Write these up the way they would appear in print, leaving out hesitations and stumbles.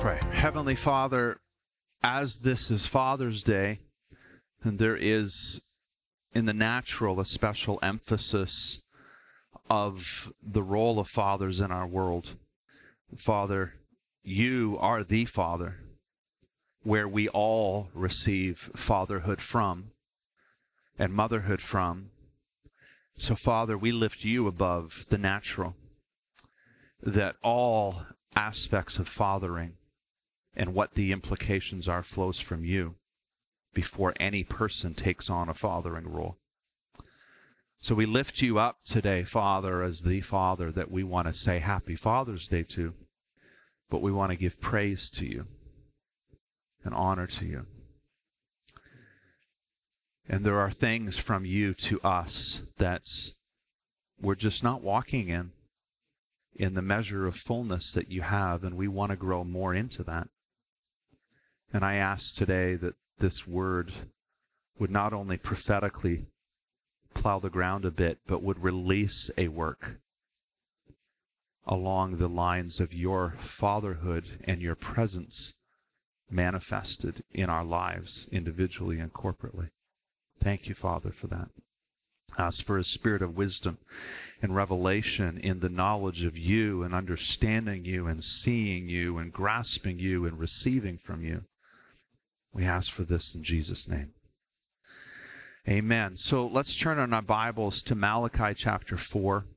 pray. Heavenly Father, as this is Father's Day, and there is in the natural a special emphasis of the role of fathers in our world. Father, you are the Father, where we all receive fatherhood from and motherhood from. So, Father, we lift you above the natural, that all aspects of fathering and what the implications are flows from you before any person takes on a fathering role. So we lift you up today, Father, as the Father that we want to say Happy Father's Day to, but we want to give praise to you and honor to you. And there are things from you to us that we're just not walking in the measure of fullness that you have, and we want to grow more into that. And I ask today that this word would not only prophetically plow the ground a bit, but would release a work along the lines of your fatherhood and your presence manifested in our lives, individually and corporately. Thank you, Father, for that. Ask for a spirit of wisdom and revelation in the knowledge of you and understanding you and seeing you and grasping you and receiving from you. We ask for this in Jesus' name. Amen. So let's turn on our Bibles to Malachi chapter 4.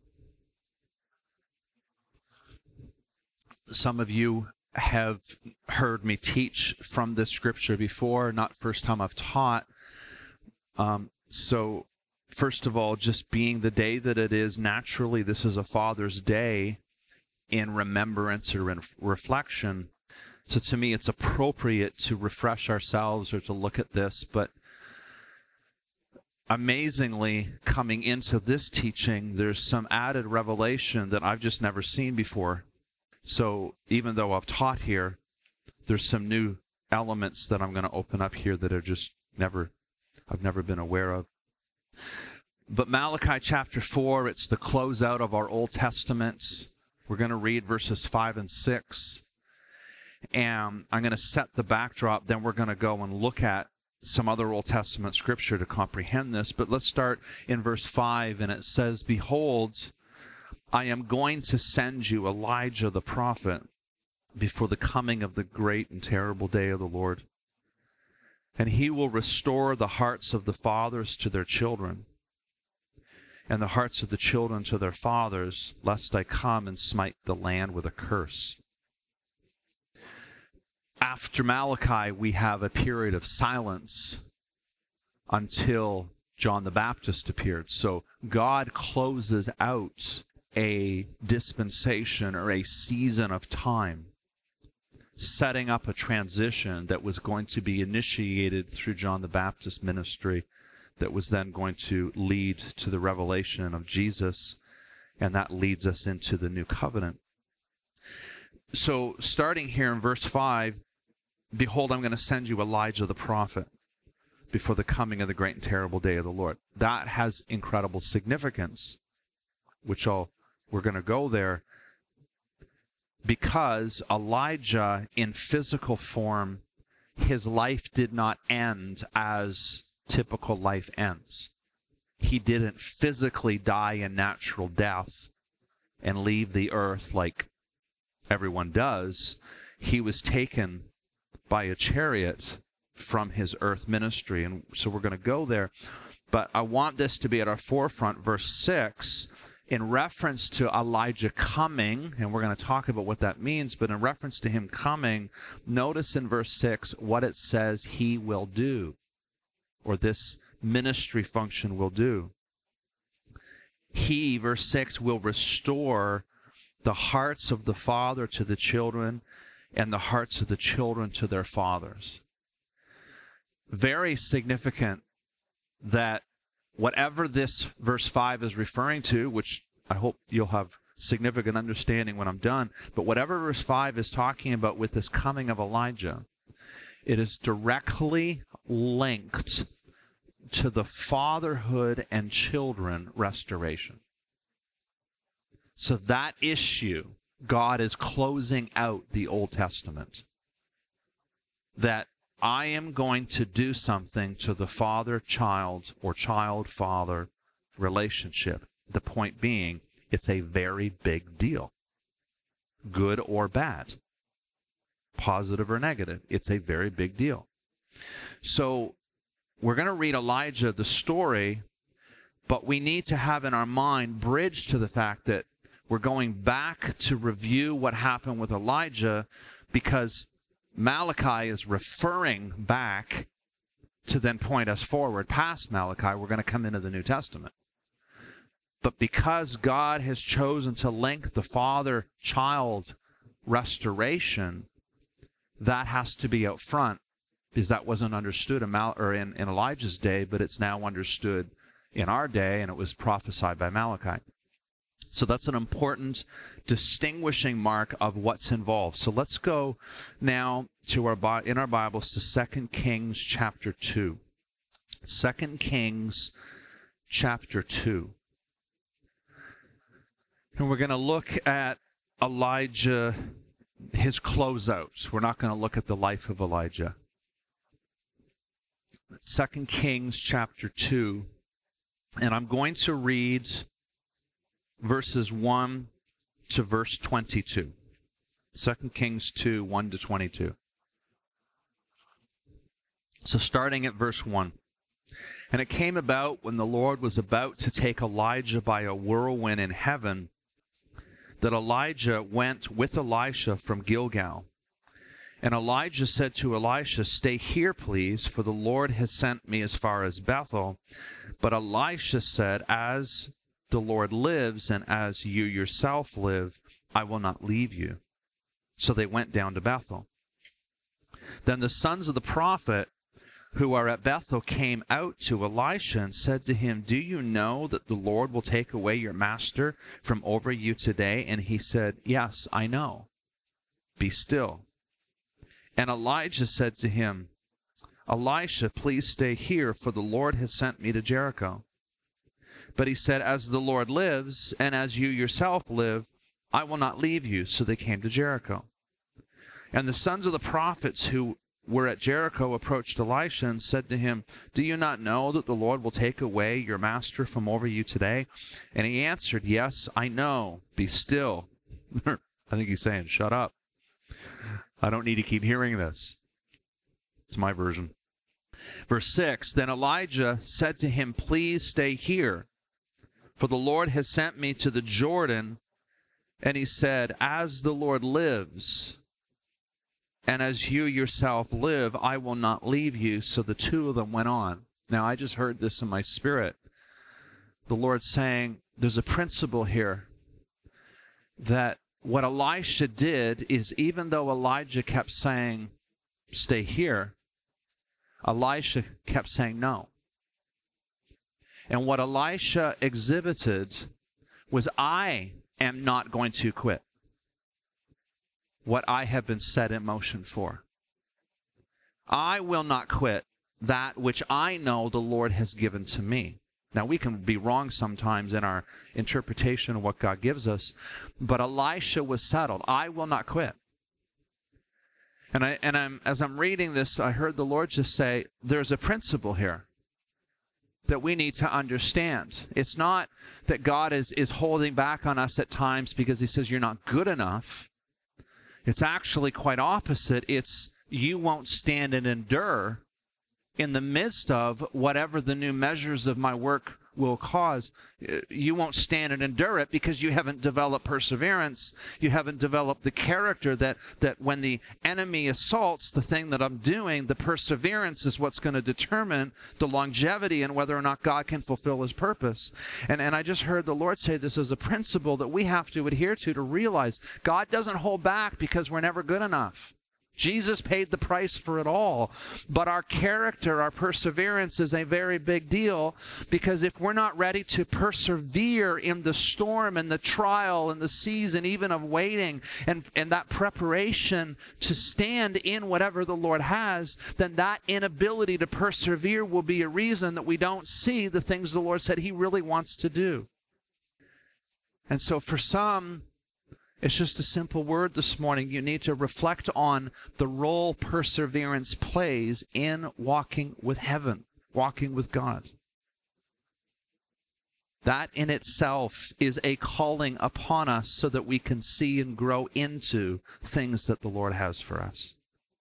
Some of you have heard me teach from this scripture before, not first time I've taught. So first of all, just being the day that it is, naturally this is a Father's Day in remembrance or in reflection. So to me, it's appropriate to refresh ourselves or to look at this. But amazingly, coming into this teaching, there's some added revelation that I've just never seen before. So even though I've taught here, there's some new elements that I'm going to open up here that are just I've never been aware of. But Malachi chapter 4, it's the closeout of our Old Testament. We're going to read verses 5 and 6. And I'm going to set the backdrop. Then we're going to go and look at some other Old Testament scripture to comprehend this. But let's start in verse 5. And it says, "Behold, I am going to send you Elijah the prophet before the coming of the great and terrible day of the Lord. And he will restore the hearts of the fathers to their children, and the hearts of the children to their fathers, lest I come and smite the land with a curse." After Malachi, we have a period of silence until John the Baptist appeared. So God closes out a dispensation or a season of time, setting up a transition that was going to be initiated through John the Baptist ministry, that was then going to lead to the revelation of Jesus, and that leads us into the new covenant. So starting here in verse 5, "Behold, I'm going to send you Elijah the prophet before the coming of the great and terrible day of the Lord." That has incredible significance, which we're going to go there, because Elijah in physical form, his life did not end as typical life ends. He didn't physically die a natural death and leave the earth like everyone does. He was taken by a chariot from his earth ministry. And so we're going to go there. But I want this to be at our forefront. Verse 6, in reference to Elijah coming, and we're going to talk about what that means, but in reference to him coming, notice in verse 6 what it says he will do, or this ministry function will do. He, verse 6, will restore the hearts of the father to the children, and the hearts of the children to their fathers. Very significant that whatever this verse 5 is referring to, which I hope you'll have significant understanding when I'm done, but whatever verse 5 is talking about with this coming of Elijah, it is directly linked to the fatherhood and children restoration. So that issue, God is closing out the Old Testament that I am going to do something to the father-child or child-father relationship. The point being, it's a very big deal. Good or bad, positive or negative, it's a very big deal. So we're going to read Elijah, the story, but we need to have in our mind bridge to the fact that we're going back to review what happened with Elijah, because Malachi is referring back to then point us forward past Malachi. We're going to come into the New Testament. But because God has chosen to link the father-child restoration, that has to be out front, because that wasn't understood in Elijah's day, but it's now understood in our day, and it was prophesied by Malachi. So that's an important distinguishing mark of what's involved. So let's go now to in our Bibles to 2 Kings chapter 2. 2 Kings chapter 2. And we're going to look at Elijah, his closeouts. We're not going to look at the life of Elijah. 2 Kings chapter 2. And I'm going to read verses 1 to verse 22. 2 Kings 2, 1 to 22. So starting at verse 1. And it came about when the Lord was about to take Elijah by a whirlwind in heaven, that Elijah went with Elisha from Gilgal. And Elijah said to Elisha, "Stay here, please, for the Lord has sent me as far as Bethel." But Elisha said, "As the Lord lives, and as you yourself live, I will not leave you." So they went down to Bethel. Then the sons of the prophet who are at Bethel came out to Elisha and said to him, "Do you know that the Lord will take away your master from over you today?" And he said, "Yes, I know. Be still." And Elijah said to him, "Elisha, please stay here, for the Lord has sent me to Jericho." But he said, "As the Lord lives, and as you yourself live, I will not leave you." So they came to Jericho. And the sons of the prophets who were at Jericho approached Elisha and said to him, "Do you not know that the Lord will take away your master from over you today?" And he answered, "Yes, I know. Be still." I think he's saying, shut up. I don't need to keep hearing this. It's my version. Verse 6, Then Elijah said to him, "Please stay here, for the Lord has sent me to the Jordan." And he said, "As the Lord lives, and as you yourself live, I will not leave you." So the two of them went on. Now, I just heard this in my spirit. The Lord saying, there's a principle here, that what Elisha did is, even though Elijah kept saying, "Stay here," Elisha kept saying no. And what Elisha exhibited was, I am not going to quit what I have been set in motion for. I will not quit that which I know the Lord has given to me. Now, we can be wrong sometimes in our interpretation of what God gives us, but Elisha was settled. I will not quit. And as I'm reading this, I heard the Lord just say, there's a principle here that we need to understand. It's not that God is holding back on us at times because he says you're not good enough. It's actually quite opposite. It's you won't stand and endure in the midst of whatever the new measures of my work will cause. You won't stand and endure it because you haven't developed perseverance. You haven't developed the character that when the enemy assaults the thing that I'm doing, the perseverance is what's going to determine the longevity and whether or not God can fulfill his purpose. And I just heard the Lord say this as a principle that we have to adhere to realize God doesn't hold back because we're never good enough. Jesus paid the price for it all. But our character, our perseverance is a very big deal, because if we're not ready to persevere in the storm and the trial and the season even of waiting and that preparation to stand in whatever the Lord has, then that inability to persevere will be a reason that we don't see the things the Lord said he really wants to do. And so for some, It's just a simple word this morning. You need to reflect on the role perseverance plays in walking with heaven, walking with God. That in itself is a calling upon us so that we can see and grow into things that the Lord has for us.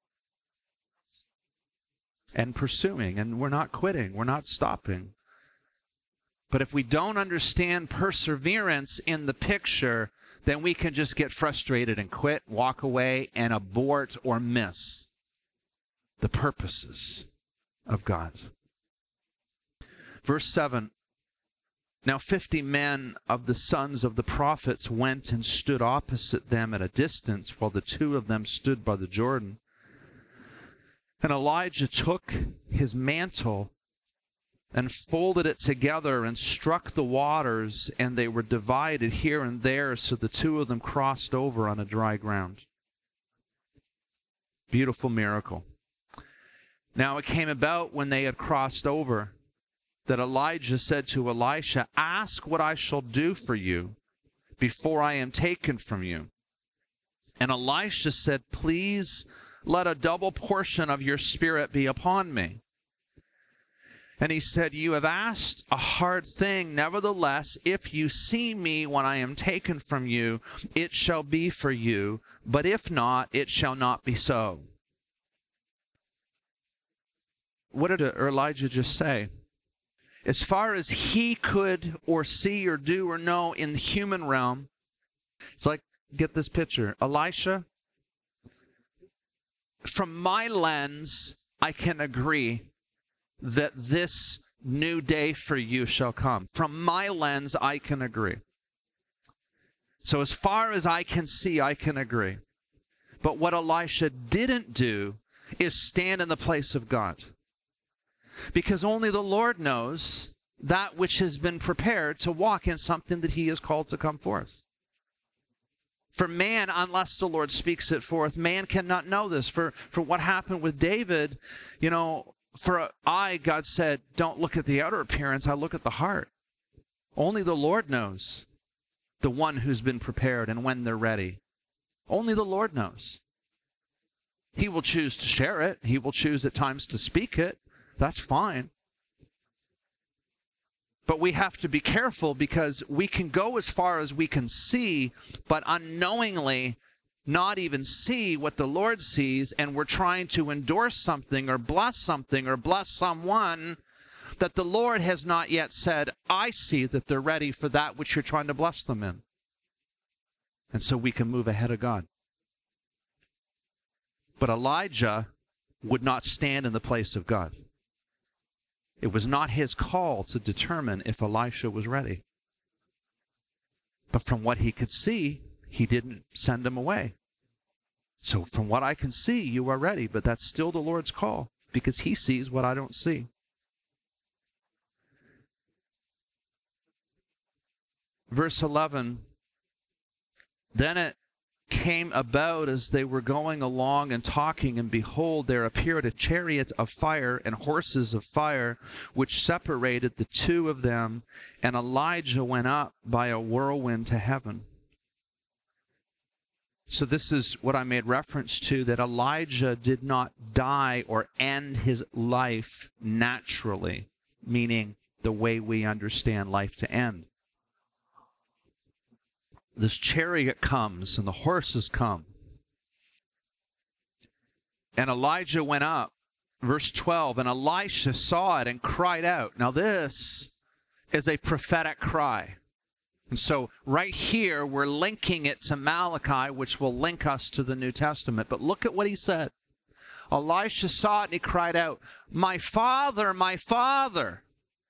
And pursuing, and we're not quitting, we're not stopping. But if we don't understand perseverance in the picture, then we can just get frustrated and quit, walk away, and abort or miss the purposes of God. Verse 7, now 50 men of the sons of the prophets went and stood opposite them at a distance, while the 2 of them stood by the Jordan. And Elijah took his mantle and folded it together and struck the waters, and they were divided here and there, so the 2 of them crossed over on a dry ground. Beautiful miracle. Now it came about when they had crossed over that Elijah said to Elisha, ask what I shall do for you before I am taken from you. And Elisha said, please let a double portion of your spirit be upon me. And he said, you have asked a hard thing. Nevertheless, if you see me when I am taken from you, it shall be for you. But if not, it shall not be so. What did Elijah just say? As far as he could or see or do or know in the human realm, it's like, get this picture. Elisha, from my lens, I can agree that this new day for you shall come. From my lens, I can agree. So as far as I can see, I can agree. But what Elisha didn't do is stand in the place of God. Because only the Lord knows that which has been prepared to walk in something that he is called to come forth. For man, unless the Lord speaks it forth, man cannot know this. For what happened with David, God said, don't look at the outer appearance, I look at the heart. Only the Lord knows the one who's been prepared and when they're ready. Only the Lord knows. He will choose to share it. He will choose at times to speak it. That's fine. But we have to be careful, because we can go as far as we can see, but unknowingly not even see what the Lord sees, and we're trying to endorse something or bless someone that the Lord has not yet said, I see that they're ready for that which you're trying to bless them in. And so we can move ahead of God. But Elijah would not stand in the place of God. It was not his call to determine if Elisha was ready. But from what he could see, he didn't send him away. So from what I can see, you are ready, but that's still the Lord's call, because he sees what I don't see. Verse 11, then it came about as they were going along and talking, and behold, there appeared a chariot of fire and horses of fire, which separated the 2 of them, and Elijah went up by a whirlwind to heaven. So this is what I made reference to, that Elijah did not die or end his life naturally, meaning the way we understand life to end. This chariot comes and the horses come. And Elijah went up, verse 12, and Elisha saw it and cried out. Now this is a prophetic cry. And so right here, we're linking it to Malachi, which will link us to the New Testament. But look at what he said. Elisha saw it and he cried out, my father, my father.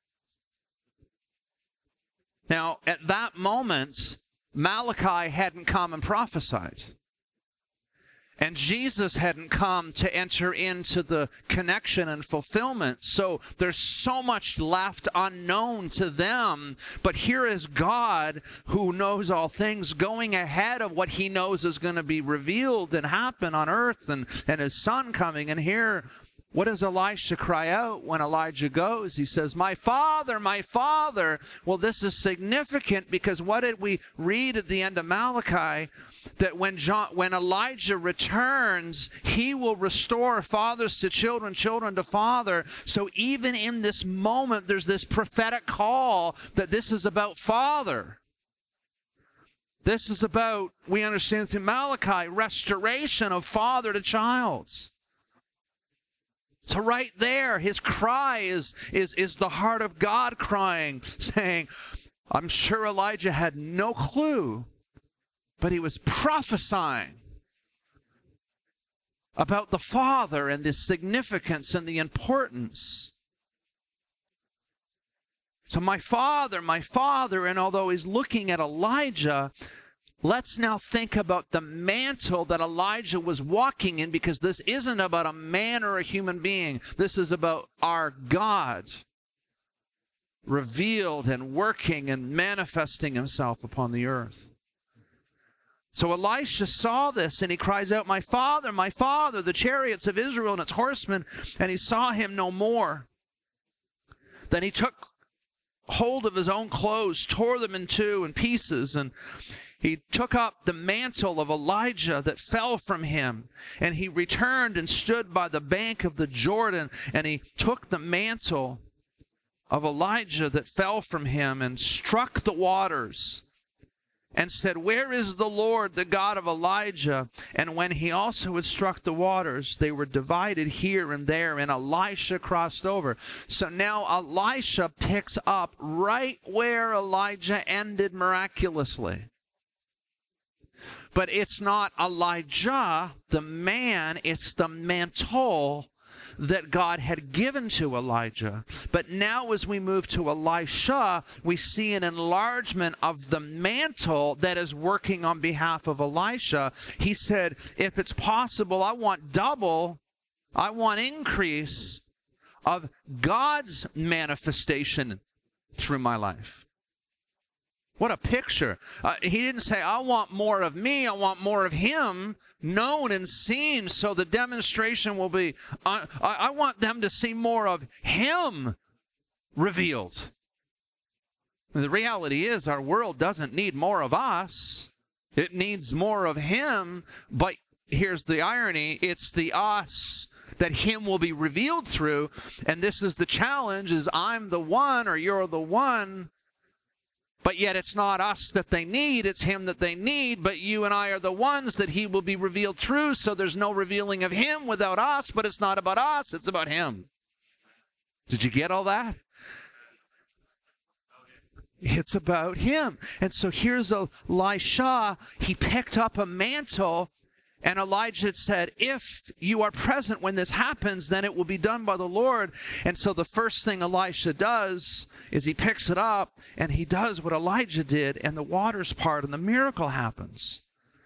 Now, at that moment, Malachi hadn't come and prophesied. And Jesus hadn't come to enter into the connection and fulfillment. So there's so much left unknown to them. But here is God, who knows all things, going ahead of what he knows is going to be revealed and happen on earth, and his son coming. And here what does Elisha cry out when Elijah goes? He says, my father, my father. Well, this is significant because what did we read at the end of Malachi? That when Elijah returns, he will restore fathers to children, children to father. So even in this moment, there's this prophetic call that this is about father. This is about, we understand through Malachi, restoration of father to child. So right there, his cry is the heart of God crying, saying, I'm sure Elijah had no clue, but he was prophesying about the Father and the significance and the importance. So my father, and although he's looking at Elijah, let's now think about the mantle that Elijah was walking in, because this isn't about a man or a human being. This is about our God revealed and working and manifesting himself upon the earth. So Elisha saw this and he cries out, my father, the chariots of Israel and its horsemen, and he saw him no more. Then he took hold of his own clothes, tore them in two in pieces, and he took up the mantle of Elijah that fell from him, and he returned and stood by the bank of the Jordan, and he took the mantle of Elijah that fell from him and struck the waters and said, where is the Lord, the God of Elijah? And when he also had struck the waters, they were divided here and there, and Elisha crossed over. So now Elisha picks up right where Elijah ended miraculously. But it's not Elijah, the man, it's the mantle that God had given to Elijah. But now as we move to Elisha, we see an enlargement of the mantle that is working on behalf of Elisha. He said, if it's possible, I want double, I want increase of God's manifestation through my life. What a picture. He didn't say, I want more of me, I want more of him known and seen, so the demonstration will be, I want them to see more of him revealed. And the reality is our world doesn't need more of us. It needs more of him, but here's the irony, it's the us that him will be revealed through, and this is the challenge, is I'm the one or you're the one. But yet it's not us that they need, it's him that they need, but you and I are the ones that he will be revealed through, so there's no revealing of him without us, but it's not about us, it's about him. Did you get all that? It's about him. And so here's Elisha, he picked up a mantle, and Elijah said, if you are present when this happens, then it will be done by the Lord. And so the first thing Elisha does is he picks it up and he does what Elijah did, and the waters part and the miracle happens.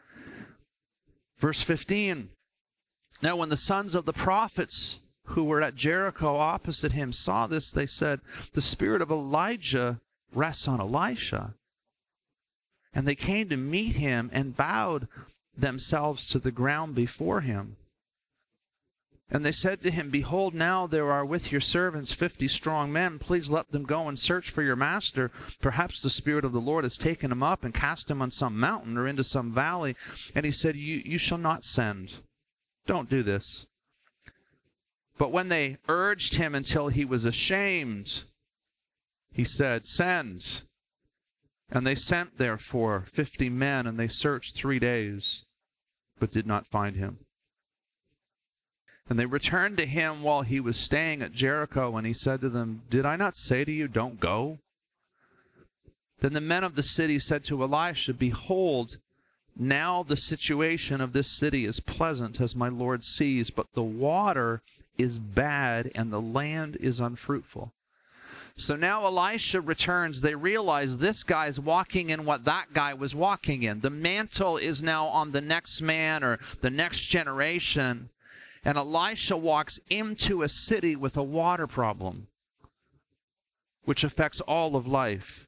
Verse 15. Now when the sons of the prophets who were at Jericho opposite him saw this, they said, the spirit of Elijah rests on Elisha. And they came to meet him and bowed themselves to the ground before him. And they said to him, behold, now there are with your servants 50 strong men. Please let them go and search for your master. Perhaps the Spirit of the Lord has taken him up and cast him on some mountain or into some valley. And he said, you shall not send. Don't do this. But when they urged him until he was ashamed, he said, send. And they sent, therefore, 50 men, and they searched 3 days, but did not find him. And they returned to him while he was staying at Jericho, and he said to them, did I not say to you, don't go? Then the men of the city said to Elisha, behold, now the situation of this city is pleasant, as my Lord sees, but the water is bad, and the land is unfruitful. So now Elisha returns. They realize this guy's walking in what that guy was walking in. The mantle is now on the next man or the next generation. And Elisha walks into a city with a water problem, which affects all of life.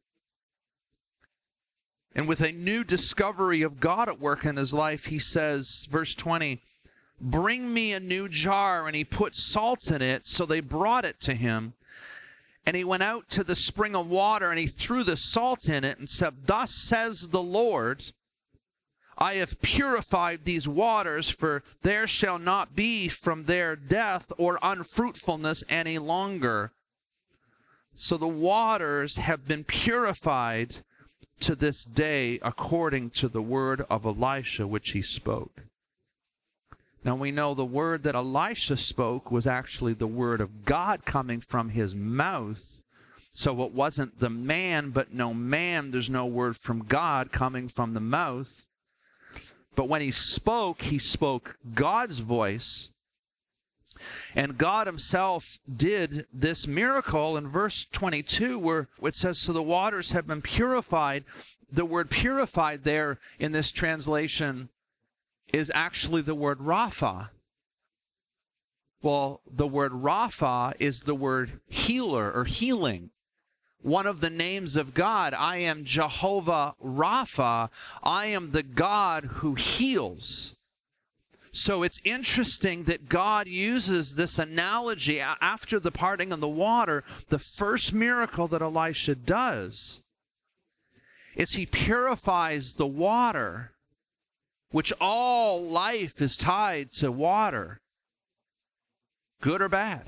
And with a new discovery of God at work in his life, he says, verse 20, bring me a new jar. And he put salt in it. So they brought it to him. And he went out to the spring of water, and he threw the salt in it and said, thus says the Lord, I have purified these waters, for there shall not be from there death or unfruitfulness any longer. So the waters have been purified to this day according to the word of Elisha which he spoke. Now we know the word that Elisha spoke was actually the word of God coming from his mouth. So it wasn't the man, but no man. There's no word from God coming from the mouth. But when he spoke God's voice. And God himself did this miracle in verse 22 where it says, so the waters have been purified. The word purified there in this translation is actually the word Rapha. Well, the word Rapha is the word healer or healing. One of the names of God, I am Jehovah Rapha. I am the God who heals. So it's interesting that God uses this analogy after the parting of the water. The first miracle that Elisha does is he purifies the water, which all life is tied to water, good or bad.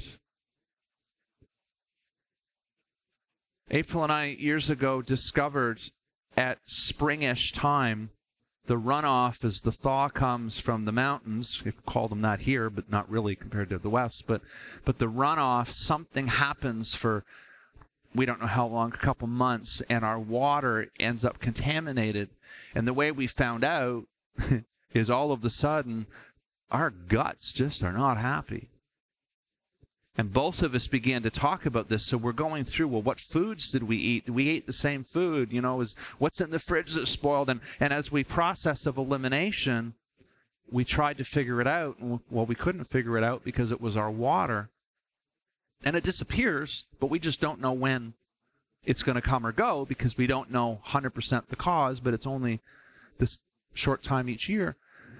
April and I, years ago, discovered at springish time, the runoff as the thaw comes from the mountains. We call them that here, but not really compared to the west. But the runoff, something happens for, we don't know how long, a couple months, and our water ends up contaminated. And the way we found out is all of a sudden, our guts just are not happy. And both of us began to talk about this. So we're going through, well, what foods did we eat? We ate the same food, is what's in the fridge that spoiled? And as we process of elimination, we tried to figure it out. Well, we couldn't figure it out because it was our water. And it disappears, but we just don't know when it's going to come or go because we don't know 100% the cause, but it's only this short time each year.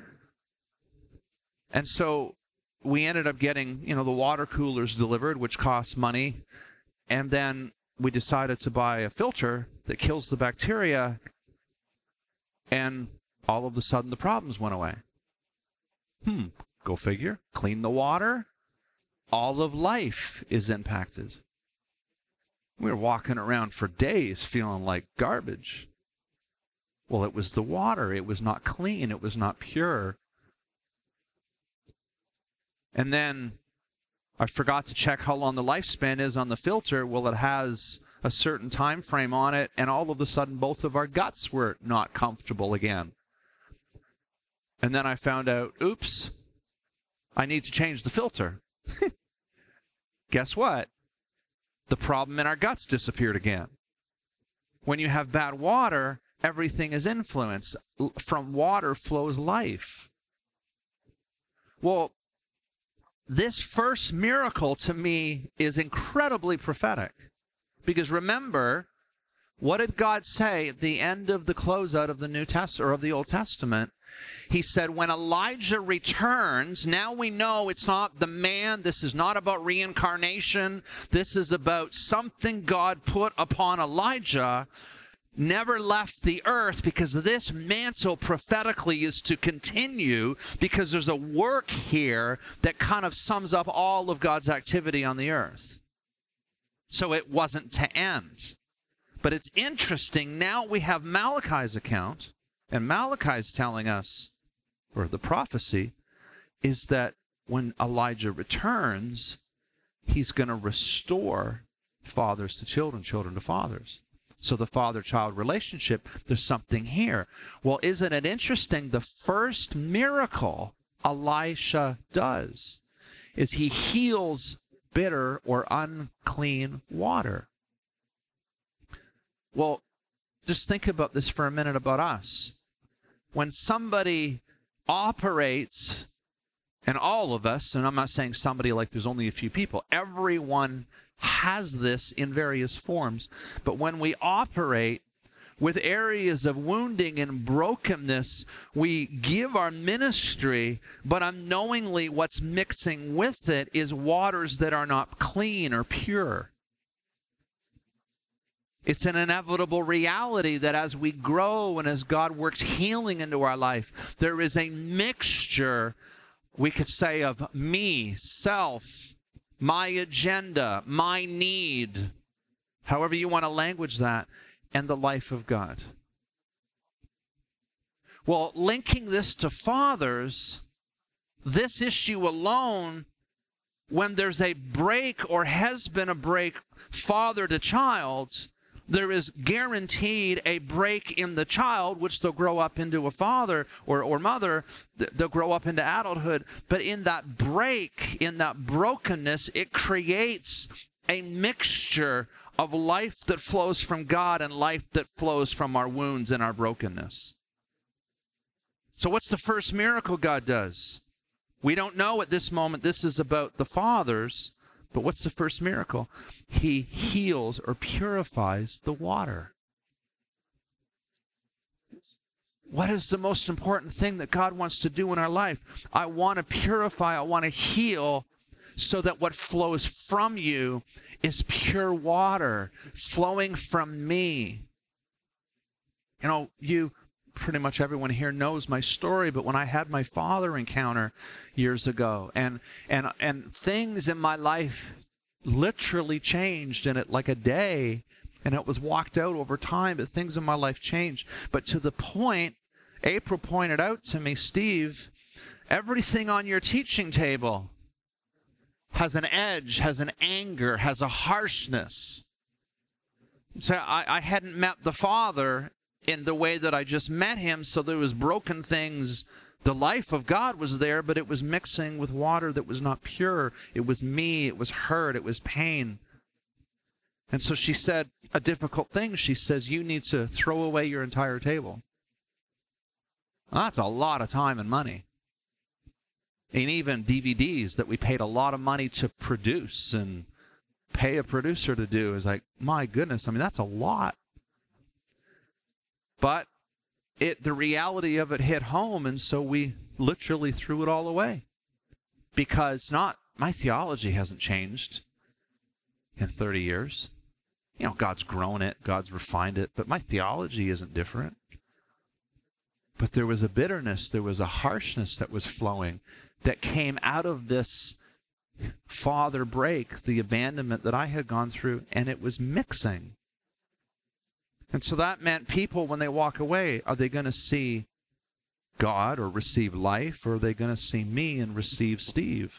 And so we ended up getting, the water coolers delivered, which costs money. And then we decided to buy a filter that kills the bacteria. And all of a sudden, the problems went away. Go figure. Clean the water. All of life is impacted. We were walking around for days feeling like garbage. Well, it was the water. It was not clean. It was not pure. And then I forgot to check how long the lifespan is on the filter. Well, it has a certain time frame on it, and all of a sudden both of our guts were not comfortable again. And then I found out, oops, I need to change the filter. Guess what? The problem in our guts disappeared again. When you have bad water, everything is influenced. From water flows life. Well, this first miracle to me is incredibly prophetic. Because remember, what did God say at the end of the closeout of the New Testament or of the Old Testament? He said, when Elijah returns, now we know it's not the man. This is not about reincarnation. This is about something God put upon Elijah, never left the earth, because this mantle prophetically is to continue, because there's a work here that kind of sums up all of God's activity on the earth. So it wasn't to end. But it's interesting, now we have Malachi's account, and Malachi's telling us, or the prophecy, is that when Elijah returns, he's going to restore fathers to children, children to fathers. So the father-child relationship, there's something here. Well, isn't it interesting? The first miracle Elisha does is he heals bitter or unclean water. Well, just think about this for a minute about us. When somebody operates, and all of us, and I'm not saying somebody like there's only a few people, everyone has this in various forms. But when we operate, with areas of wounding and brokenness, we give our ministry, but unknowingly what's mixing with it is waters that are not clean or pure. It's an inevitable reality that as we grow and as God works healing into our life, there is a mixture, we could say, of me, self, my agenda, my need, however you want to language that, and the life of God. Well, linking this to fathers, this issue alone, when there's a break or has been a break father to child, there is guaranteed a break in the child, which they'll grow up into a father or mother. They'll grow up into adulthood. But in that break, in that brokenness, it creates a mixture of life that flows from God and life that flows from our wounds and our brokenness. So what's the first miracle God does? We don't know at this moment. This is about the fathers. But what's the first miracle? He heals or purifies the water. What is the most important thing that God wants to do in our life? I want to purify, I want to heal so that what flows from you is pure water flowing from me. You know, pretty much everyone here knows my story, but when I had my father encounter years ago, and things in my life literally changed in it like a day, and it was walked out over time, but things in my life changed. But to the point, April pointed out to me, Steve, everything on your teaching table has an edge, has an anger, has a harshness. So I hadn't met the Father in the way that I just met him, so there was broken things. The life of God was there, but it was mixing with water that was not pure. It was me, it was hurt, it was pain. And so she said a difficult thing. She says, you need to throw away your entire table. Well, that's a lot of time and money. And even DVDs that we paid a lot of money to produce and pay a producer to do is like, my goodness, I mean, that's a lot. But the reality of it hit home, and so we literally threw it all away. Because my theology hasn't changed in 30 years. You know, God's grown it, God's refined it, but my theology isn't different. But there was a bitterness, there was a harshness that was flowing that came out of this father break, the abandonment that I had gone through, and it was mixing. And so that meant people, when they walk away, are they going to see God or receive life, or are they going to see me and receive Steve?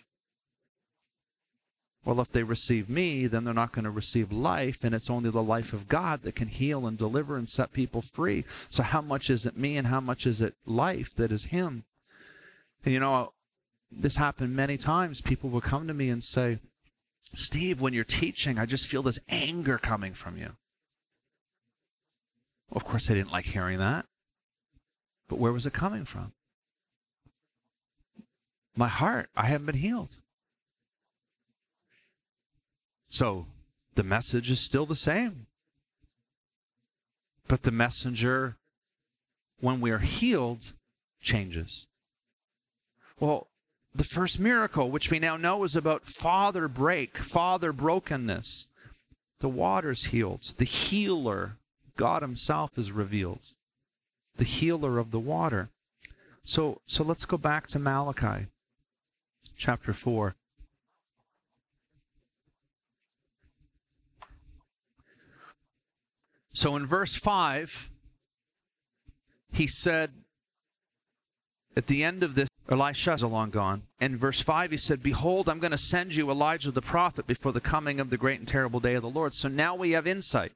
Well, if they receive me, then they're not going to receive life, and it's only the life of God that can heal and deliver and set people free. So how much is it me and how much is it life that is him? And you know, this happened many times. People will come to me and say, Steve, when you're teaching, I just feel this anger coming from you. Well, of course, I didn't like hearing that. But where was it coming from? My heart. I haven't been healed. So the message is still the same. But the messenger, when we are healed, changes. Well, the first miracle, which we now know is about father brokenness. The water's healed. The healer, God himself, is revealed. The healer of the water. So let's go back to Malachi chapter 4. So in verse 5, he said, at the end of this, Elisha's long gone. In verse 5, he said, behold, I'm going to send you Elijah the prophet before the coming of the great and terrible day of the Lord. So now we have insight.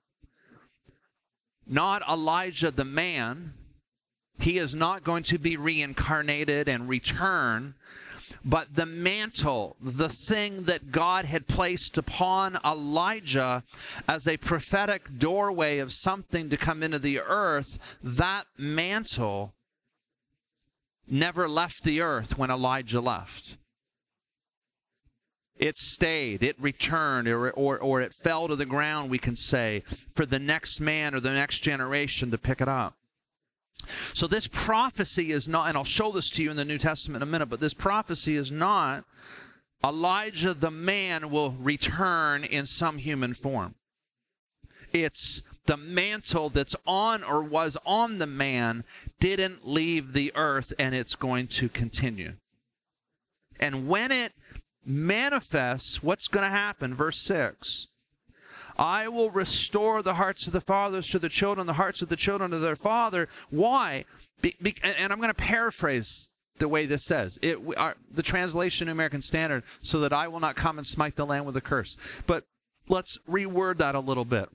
Not Elijah the man. He is not going to be reincarnated and return. But the mantle, the thing that God had placed upon Elijah as a prophetic doorway of something to come into the earth, that mantle never left the earth when Elijah left. It stayed, it returned, or it fell to the ground, we can say, for the next man or the next generation to pick it up. So this prophecy is not, and I'll show this to you in the New Testament in a minute, but this prophecy is not Elijah the man will return in some human form. It's the mantle that's on or was on the man didn't leave the earth, and it's going to continue. And when it manifests, what's going to happen? Verse 6. I will restore the hearts of the fathers to the children, the hearts of the children to their father. Why? And I'm going to paraphrase the way this says. The translation New American Standard, so that I will not come and smite the land with a curse. But let's reword that a little bit.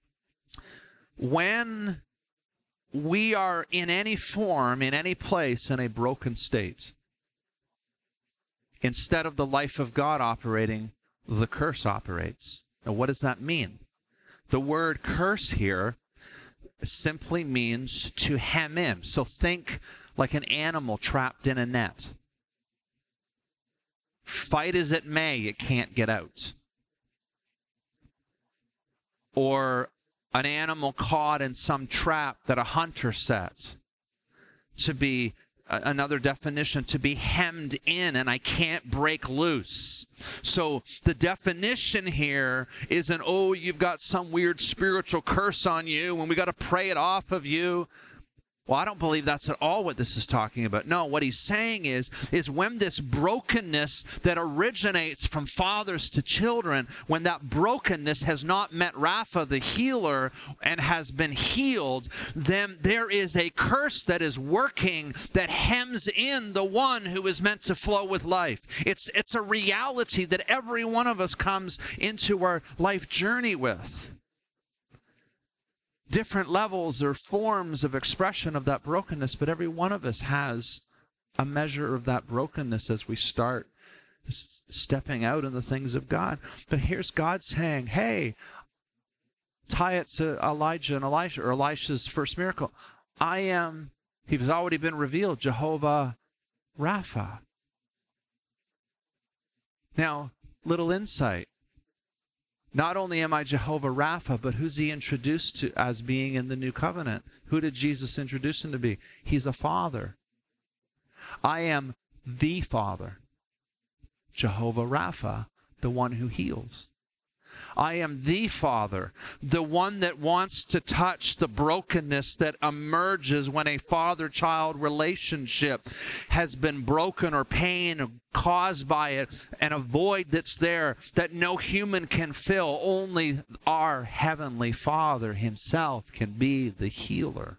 When we are in any form, in any place, in a broken state, instead of the life of God operating, the curse operates. Now, what does that mean? The word curse here simply means to hem in. So think like an animal trapped in a net. Fight as it may, it can't get out. Or an animal caught in some trap that a hunter set. To be another definition, to be hemmed in, and I can't break loose. So the definition here isn't, oh, you've got some weird spiritual curse on you and we got to pray it off of you. Well, I don't believe that's at all what this is talking about. No, what he's saying is when this brokenness that originates from fathers to children, when that brokenness has not met Rapha, the healer, and has been healed, then there is a curse that is working that hems in the one who is meant to flow with life. It's a reality that every one of us comes into our life journey with. Different levels or forms of expression of that brokenness, but every one of us has a measure of that brokenness as we start stepping out in the things of God. But here's God saying, hey, tie it to Elijah and Elisha, or Elisha's first miracle. He's already been revealed, Jehovah Rapha. Now, little insight. Not only am I Jehovah Rapha, but who's he introduced to as being in the new covenant? Who did Jesus introduce him to be? He's a father. I am the Father, Jehovah Rapha, the one who heals. I am the Father, the one that wants to touch the brokenness that emerges when a father-child relationship has been broken or pain caused by it, and a void that's there that no human can fill. Only our Heavenly Father himself can be the healer.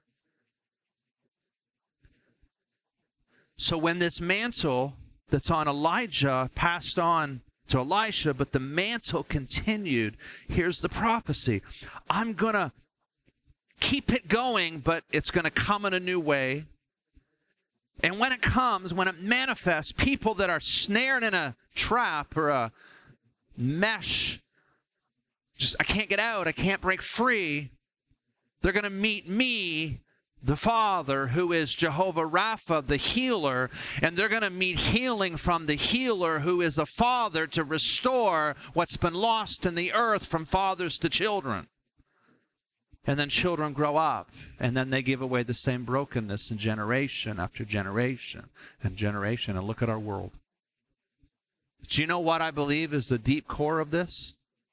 So when this mantle that's on Elijah passed on to Elisha, but the mantle continued, here's the prophecy. I'm going to keep it going, but it's going to come in a new way. And when it comes, when it manifests, people that are snared in a trap or a mesh, I can't get out, I can't break free, they're going to meet me, the Father, who is Jehovah Rapha, the healer, and they're going to meet healing from the healer, who is a father, to restore what's been lost in the earth from fathers to children. And then children grow up, and then they give away the same brokenness in generation after generation and generation. And look at our world. Do you know what I believe is the deep core of this?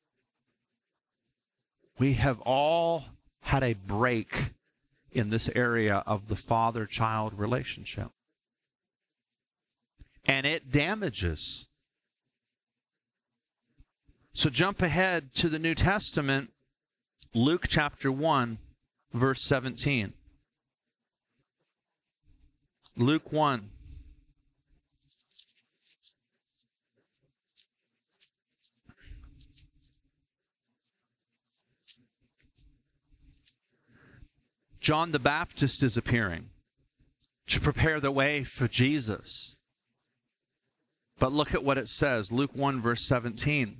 We have all had a break in this area of the father-child relationship. And it damages. So jump ahead to the New Testament, Luke chapter 1, verse 17. Luke 1. John the Baptist is appearing to prepare the way for Jesus. But look at what it says, Luke 1, verse 17.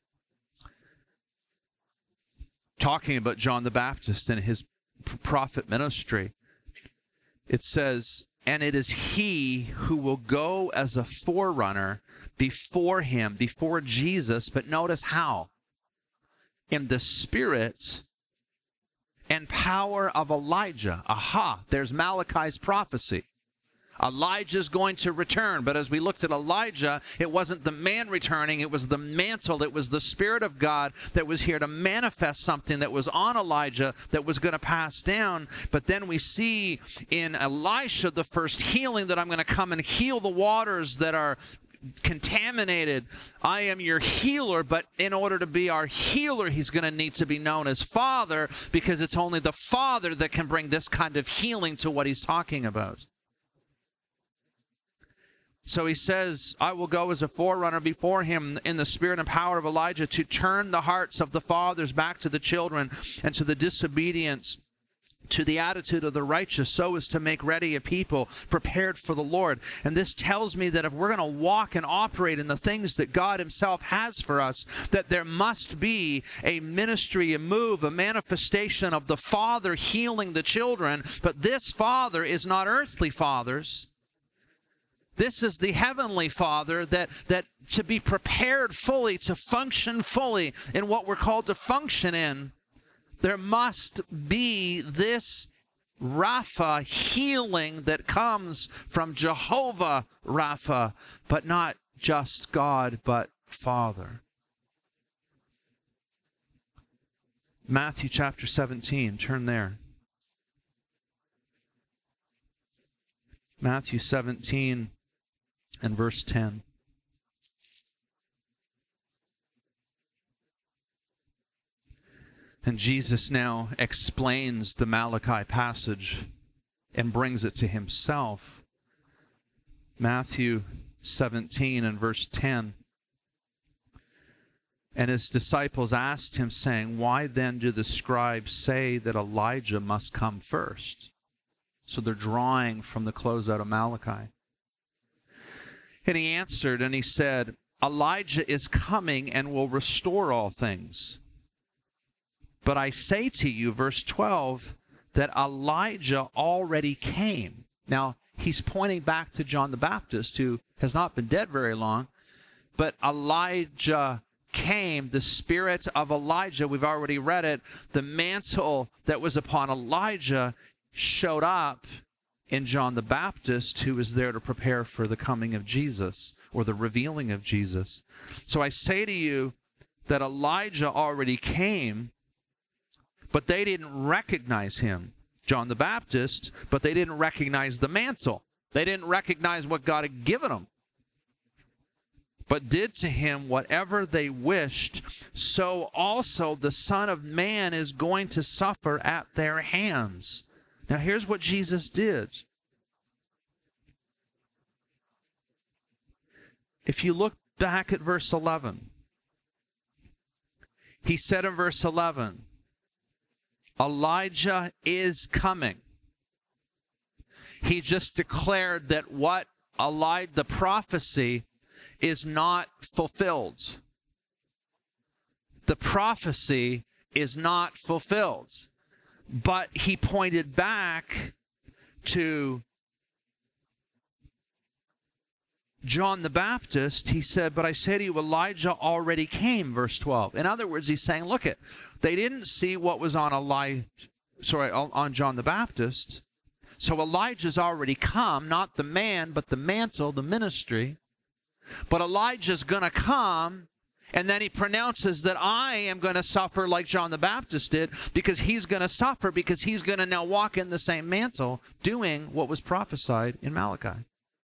Talking about John the Baptist and his prophet ministry. It says, and it is he who will go as a forerunner before him, before Jesus. But notice how? In the spirit and power of Elijah. Aha, there's Malachi's prophecy. Elijah's going to return, but as we looked at Elijah, it wasn't the man returning, it was the mantle, it was the Spirit of God that was here to manifest something that was on Elijah that was going to pass down. But then we see in Elisha the first healing, that I'm going to come and heal the waters that are contaminated. I am your healer, but in order to be our healer, he's going to need to be known as Father, because it's only the Father that can bring this kind of healing to what he's talking about. So he says, I will go as a forerunner before him in the spirit and power of Elijah, to turn the hearts of the fathers back to the children, and to the disobedience to the attitude of the righteous, so as to make ready a people prepared for the Lord. And this tells me that if we're going to walk and operate in the things that God himself has for us, that there must be a ministry, a move, a manifestation of the Father healing the children. But this Father is not earthly fathers. This is the heavenly Father, that to be prepared fully, to function fully in what we're called to function in, there must be this Rapha healing that comes from Jehovah Rapha, but not just God, but Father. Matthew chapter 17, turn there. Matthew 17 and verse 10. And Jesus now explains the Malachi passage and brings it to himself. Matthew 17 and verse 10. And his disciples asked him, saying, why then do the scribes say that Elijah must come first? So they're drawing from the closeout of Malachi. And he answered and he said, Elijah is coming and will restore all things. But I say to you, verse 12, that Elijah already came. Now, he's pointing back to John the Baptist, who has not been dead very long. But Elijah came, the spirit of Elijah, we've already read it, the mantle that was upon Elijah showed up in John the Baptist, who was there to prepare for the coming of Jesus, or the revealing of Jesus. So I say to you that Elijah already came, but they didn't recognize him, John the Baptist, but they didn't recognize the mantle. They didn't recognize what God had given them, but did to him whatever they wished. So also the Son of Man is going to suffer at their hands. Now here's what Jesus did. If you look back at verse 11, he said in verse 11, Elijah is coming. He just declared that what the prophecy is not fulfilled. The prophecy is not fulfilled. But he pointed back to John the Baptist. He said, but I say to you, Elijah already came, verse 12. In other words, he's saying, look it, they didn't see what was on on John the Baptist. So Elijah's already come, not the man, but the mantle, the ministry. But Elijah's going to come, and then he pronounces that I am going to suffer like John the Baptist did, because he's going to suffer, because he's going to now walk in the same mantle, doing what was prophesied in Malachi.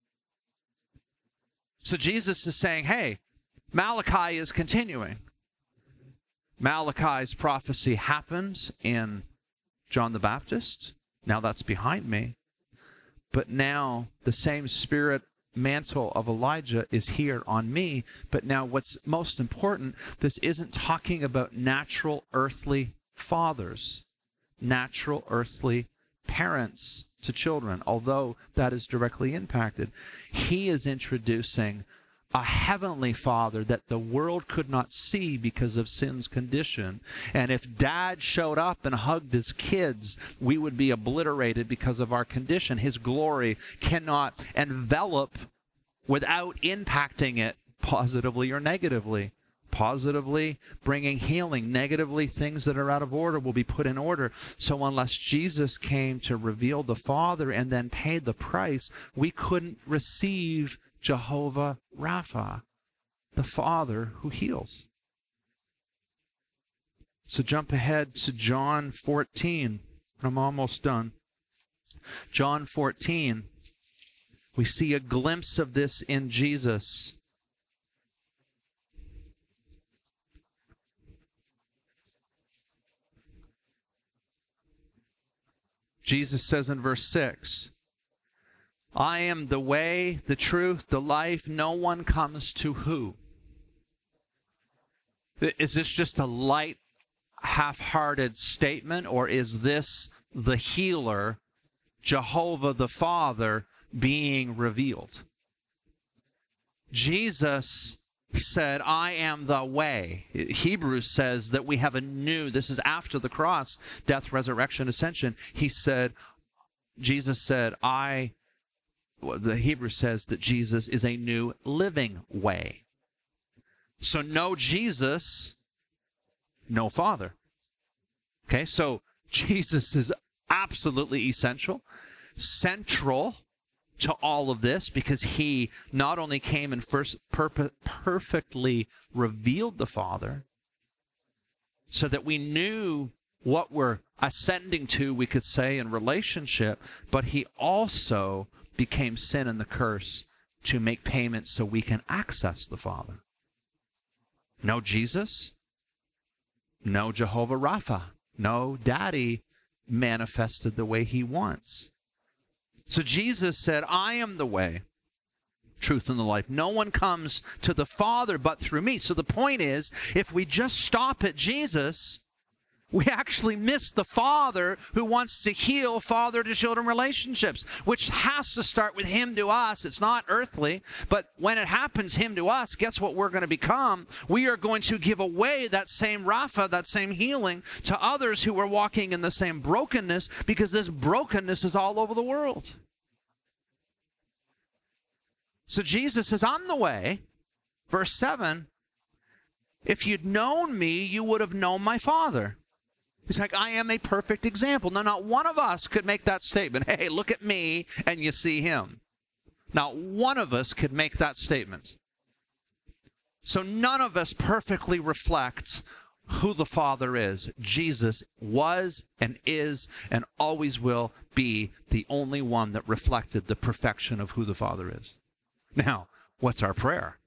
So Jesus is saying, hey, Malachi is continuing. Malachi's prophecy happened in John the Baptist. Now that's behind me. But now the same spirit mantle of Elijah is here on me. But now what's most important, this isn't talking about natural earthly fathers, natural earthly parents to children, although that is directly impacted. He is introducing a heavenly Father that the world could not see because of sin's condition. And if Dad showed up and hugged his kids, we would be obliterated because of our condition. His glory cannot envelop without impacting it positively or negatively. Positively bringing healing, negatively things that are out of order will be put in order. So unless Jesus came to reveal the Father and then paid the price, we couldn't receive Jehovah Rapha, the Father who heals. So jump ahead to John 14. I'm almost done. John 14. We see a glimpse of this in Jesus. Jesus says in verse 6, I am the way, the truth, the life. No one comes to who? Is this just a light, half-hearted statement, or is this the healer, Jehovah the Father, being revealed? Jesus said, I am the way. Hebrews says that we have a new, this is after the cross, death, resurrection, ascension. Jesus said, the Hebrew says that Jesus is a new living way. So no Jesus, no Father. Okay, so Jesus is absolutely essential, central to all of this, because he not only came and first perfectly revealed the Father so that we knew what we're ascending to, we could say, in relationship, but he also became sin and the curse to make payment so we can access the Father. No Jesus, no Jehovah Rapha, no Daddy manifested the way he wants. So Jesus said, I am the way, truth, and the life. No one comes to the Father but through me. So the point is, if we just stop at Jesus, we actually miss the Father who wants to heal father-to-children relationships, which has to start with him to us. It's not earthly, but when it happens him to us, guess what we're going to become? We are going to give away that same Rapha, that same healing, to others who are walking in the same brokenness, because this brokenness is all over the world. So Jesus says, I'm the way. Verse 7, if you'd known me, you would have known my Father. He's like, I am a perfect example. Now, not one of us could make that statement. Hey, look at me, and you see him. Not one of us could make that statement. So none of us perfectly reflects who the Father is. Jesus was and is and always will be the only one that reflected the perfection of who the Father is. Now, what's our prayer?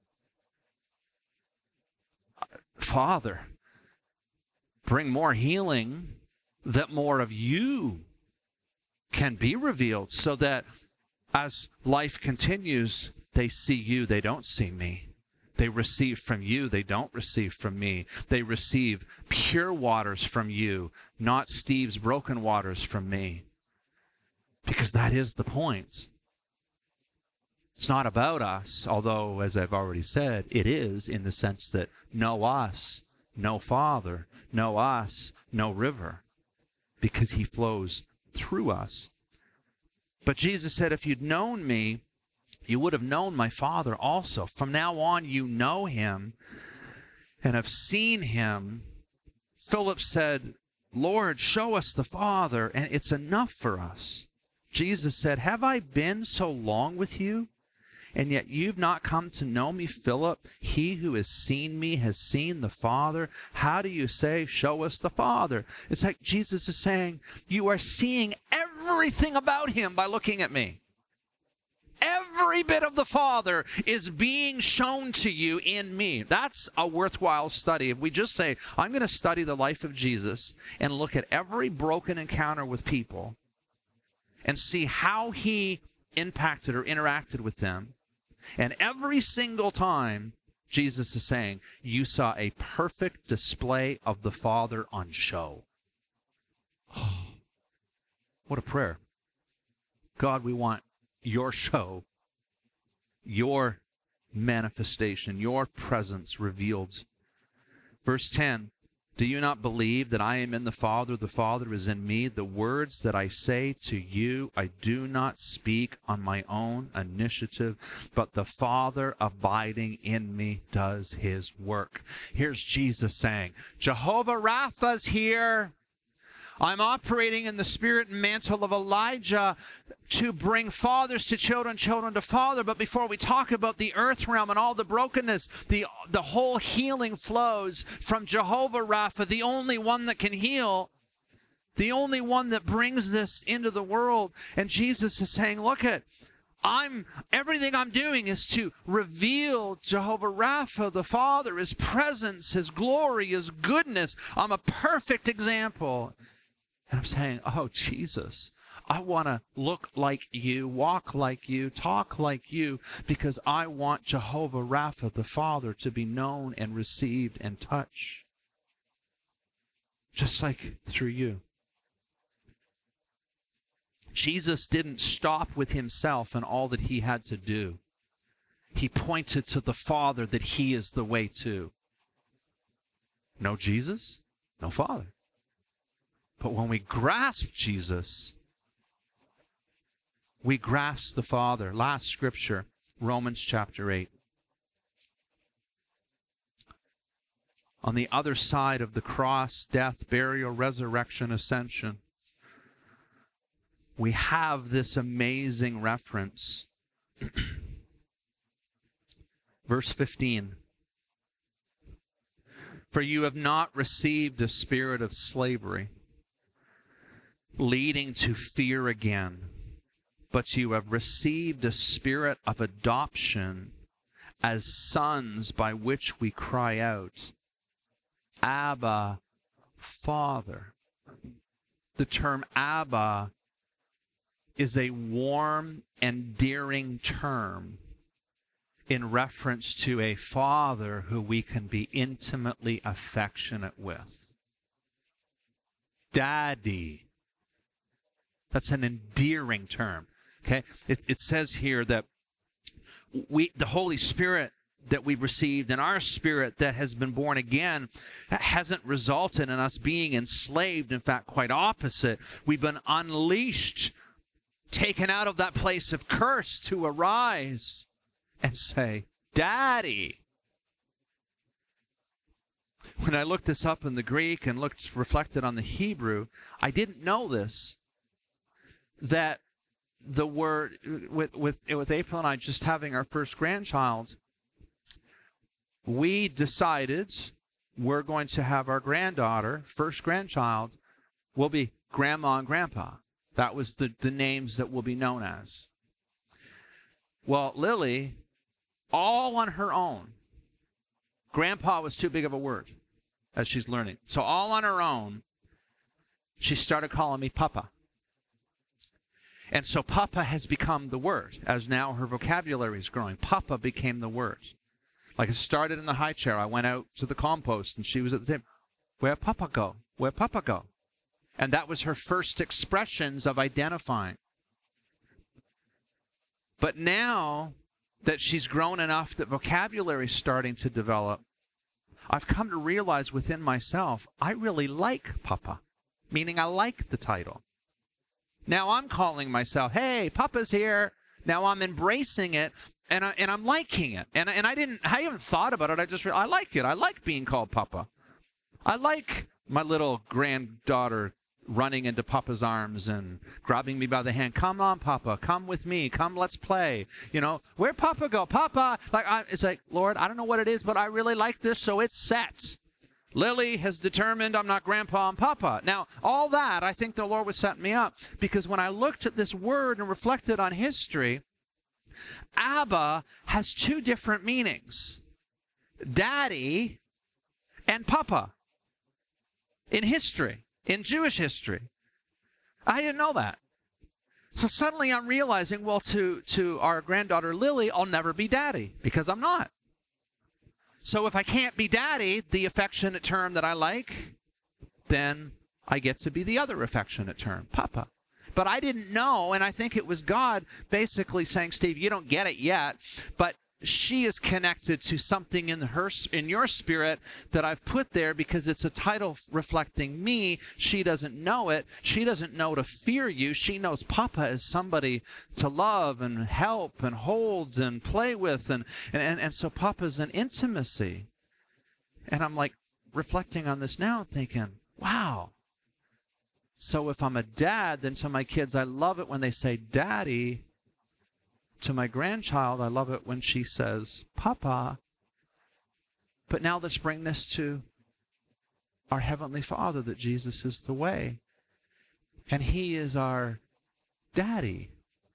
Father, bring more healing, that more of you can be revealed, so that as life continues, they see you, they don't see me. They receive from you, they don't receive from me. They receive pure waters from you, not Steve's broken waters from me. Because that is the point. It's not about us, although, as I've already said, it is, in the sense that no us, no Father, no us, no river, because he flows through us. But Jesus said, if you'd known me, you would have known my Father also. From now on, you know him and have seen him. Philip said, Lord, show us the Father, and it's enough for us. Jesus said, have I been so long with you, and yet you've not come to know me, Philip? He who has seen me has seen the Father. How do you say, show us the Father? It's like Jesus is saying, you are seeing everything about him by looking at me. Every bit of the Father is being shown to you in me. That's a worthwhile study. If we just say, I'm going to study the life of Jesus and look at every broken encounter with people and see how he impacted or interacted with them, and every single time, Jesus is saying, you saw a perfect display of the Father on show. Oh, what a prayer. God, we want your show, your manifestation, your presence revealed. Verse 10, do you not believe that I am in the Father is in me? The words that I say to you, I do not speak on my own initiative, but the Father abiding in me does his work. Here's Jesus saying, Jehovah Rapha's here. I'm operating in the spirit and mantle of Elijah to bring fathers to children, children to father. But before we talk about the earth realm and all the brokenness, the whole healing flows from Jehovah Rapha, the only one that can heal, the only one that brings this into the world. And Jesus is saying, look at, everything I'm doing is to reveal Jehovah Rapha, the Father, his presence, his glory, his goodness. I'm a perfect example. And I'm saying, oh, Jesus, I want to look like you, walk like you, talk like you, because I want Jehovah Rapha, the Father, to be known and received and touched. Just like through you. Jesus didn't stop with himself and all that he had to do. He pointed to the Father that he is the way to. No Jesus, no Father. But when we grasp Jesus, we grasp the Father. Last scripture, Romans chapter 8. On the other side of the cross, death, burial, resurrection, ascension, we have this amazing reference. Verse 15. For you have not received a spirit of slavery, leading to fear again, but you have received a spirit of adoption as sons, by which we cry out, Abba, Father. The term Abba is a warm, endearing term in reference to a father who we can be intimately affectionate with. Daddy. That's an endearing term. Okay? It says here that the Holy Spirit that we received and our spirit that has been born again hasn't resulted in us being enslaved. In fact, quite opposite. We've been unleashed, taken out of that place of curse to arise and say, Daddy. When I looked this up in the Greek and reflected on the Hebrew, I didn't know this, that the word, with April and I just having our first grandchild, we decided we're going to have our granddaughter, first grandchild, will be Grandma and Grandpa. That was the names that will be known as. Well, Lily, all on her own, Grandpa was too big of a word as she's learning. So all on her own, she started calling me Papa. And so Papa has become the word, as now her vocabulary is growing. Papa became the word. Like it started in the high chair. I went out to the compost, and she was at the table. Where'd Papa go? Where'd Papa go? And that was her first expressions of identifying. But now that she's grown enough that vocabulary is starting to develop, I've come to realize within myself, I really like Papa, meaning I like the title. Now I'm calling myself, hey, Papa's here. Now I'm embracing it, and I'm liking it. And I haven't thought about it. I like it. I like being called Papa. I like my little granddaughter running into Papa's arms and grabbing me by the hand. Come on, Papa. Come with me. Come, let's play. You know, where'd Papa go? Papa. It's like, Lord, I don't know what it is, but I really like this, so it's set. Lily has determined I'm not Grandpa, I'm Papa. Now, all that, I think the Lord was setting me up, because when I looked at this word and reflected on history, Abba has two different meanings. Daddy and Papa. In history, in Jewish history. I didn't know that. So suddenly I'm realizing, well, to our granddaughter Lily, I'll never be Daddy, because I'm not. So if I can't be Daddy, the affectionate term that I like, then I get to be the other affectionate term, Papa. But I didn't know, and I think it was God basically saying, Steve, you don't get it yet, but she is connected to something in your spirit that I've put there because it's a title reflecting me. She doesn't know it. She doesn't know to fear you. She knows Papa is somebody to love and help and holds and play with. And so Papa's an intimacy. And I'm like reflecting on this now and thinking, wow. So if I'm a dad, then to my kids, I love it when they say Daddy. To my grandchild, I love it when she says, Papa. But now let's bring this to our Heavenly Father, that Jesus is the way. And He is our Daddy.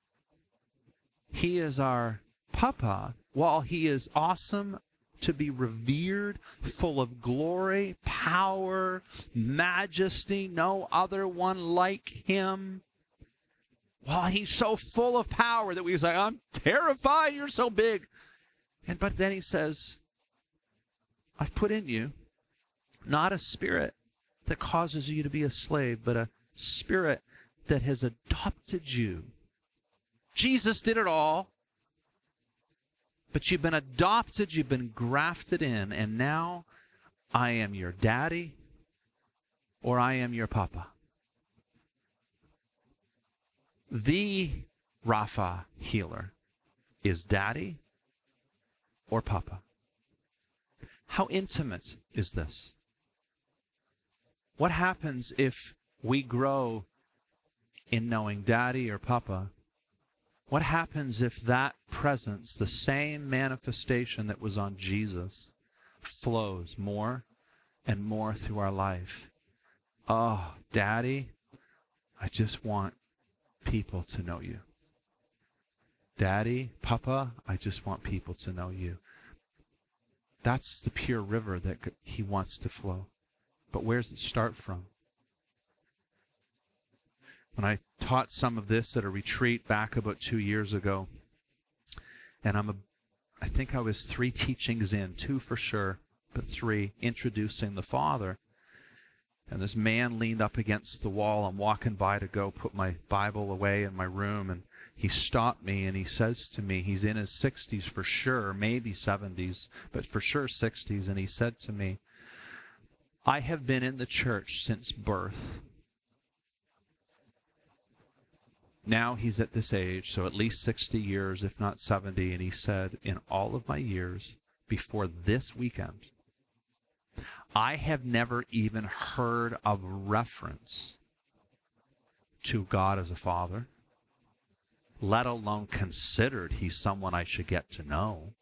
He is our Papa. While He is awesome to be revered, full of glory, power, majesty, no other one like Him. Well, He's so full of power that we say, I'm terrified, you're so big. But then He says, I've put in you not a spirit that causes you to be a slave, but a spirit that has adopted you. Jesus did it all, but you've been adopted, you've been grafted in, and now I am your daddy or I am your papa. The Rapha healer is daddy or papa. How intimate is this? What happens if we grow in knowing daddy or papa? What happens if that presence, the same manifestation that was on Jesus, flows more and more through our life? Oh, Daddy, I just want people to know you. Daddy, Papa, I just want people to know you. That's the pure river that He wants to flow. But where does it start from? When I taught some of this at a retreat back about 2 years ago, and I think I was 3 teachings in, 2 for sure, but 3, introducing the Father. And this man leaned up against the wall. I'm walking by to go put my Bible away in my room, and he stopped me and he says to me, he's in his 60s for sure, maybe 70s, but for sure 60s, and he said to me, I have been in the church since birth. Now he's at this age, so at least 60 years, if not 70, and he said, in all of my years before this weekend, I have never even heard of reference to God as a father, let alone considered He's someone I should get to know.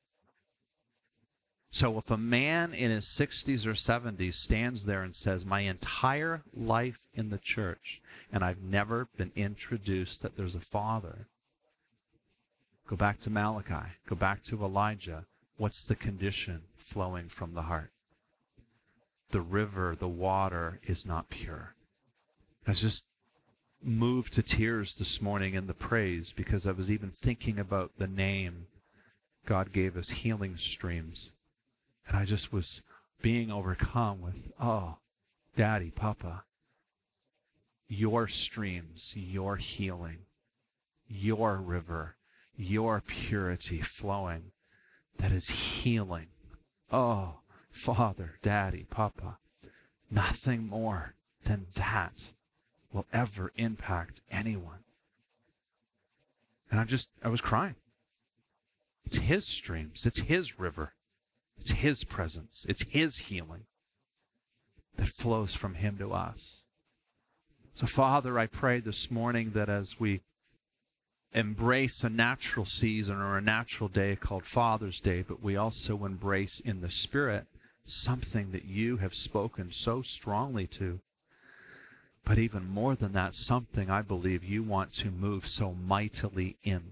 So if a man in his 60s or 70s stands there and says, my entire life in the church, and I've never been introduced that there's a Father, go back to Malachi, go back to Elijah. What's the condition flowing from the heart? The river, the water is not pure. I was just moved to tears this morning in the praise because I was even thinking about the name God gave us, healing streams. And I just was being overcome with, oh, Daddy, Papa, your streams, your healing, your river, your purity flowing that is healing. Oh, Father, Daddy, Papa, nothing more than that will ever impact anyone. And I was crying. It's His streams. It's His river. It's His presence. It's His healing that flows from Him to us. So, Father, I pray this morning that as we embrace a natural season or a natural day called Father's Day, but we also embrace in the Spirit something that You have spoken so strongly to. But even more than that, something I believe You want to move so mightily in.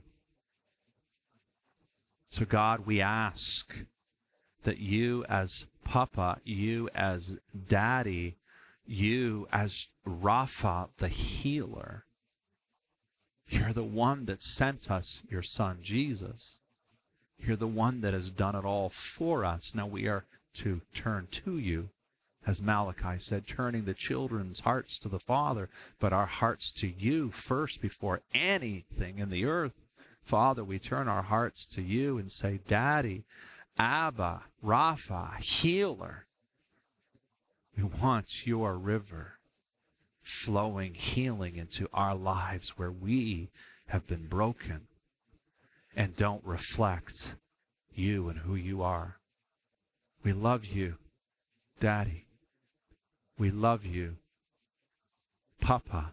So God, we ask that You as Papa, You as Daddy, You as Rapha, the healer, You're the one that sent us Your Son, Jesus. You're the one that has done it all for us. Now we are to turn to You, as Malachi said, turning the children's hearts to the Father, but our hearts to You first before anything in the earth. Father, we turn our hearts to you and say, Daddy, Abba, Rapha, healer. We want your river flowing healing into our lives where we have been broken and don't reflect you and who you are. We love you, Daddy. We love you, Papa.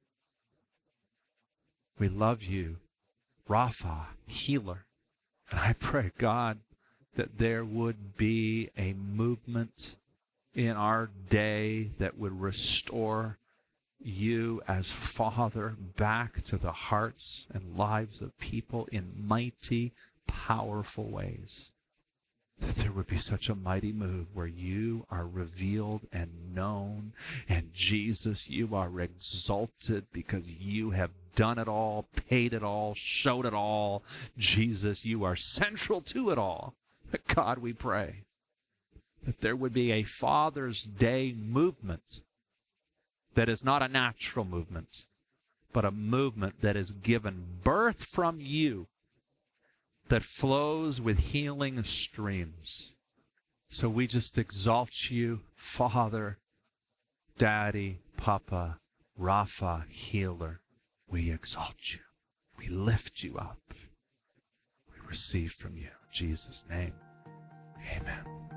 We love you, Rapha, healer. And I pray, God, that there would be a movement in our day that would restore you as Father back to the hearts and lives of people in mighty, powerful ways. That there would be such a mighty move where you are revealed and known, and Jesus, you are exalted because you have done it all, paid it all, showed it all. Jesus, you are central to it all. God, we pray that there would be a Father's Day movement that is not a natural movement, but a movement that is given birth from you, that flows with healing streams. So we just exalt you, Father, Daddy, Papa, Rapha, healer. We exalt you. We lift you up. We receive from you. In Jesus' name, amen.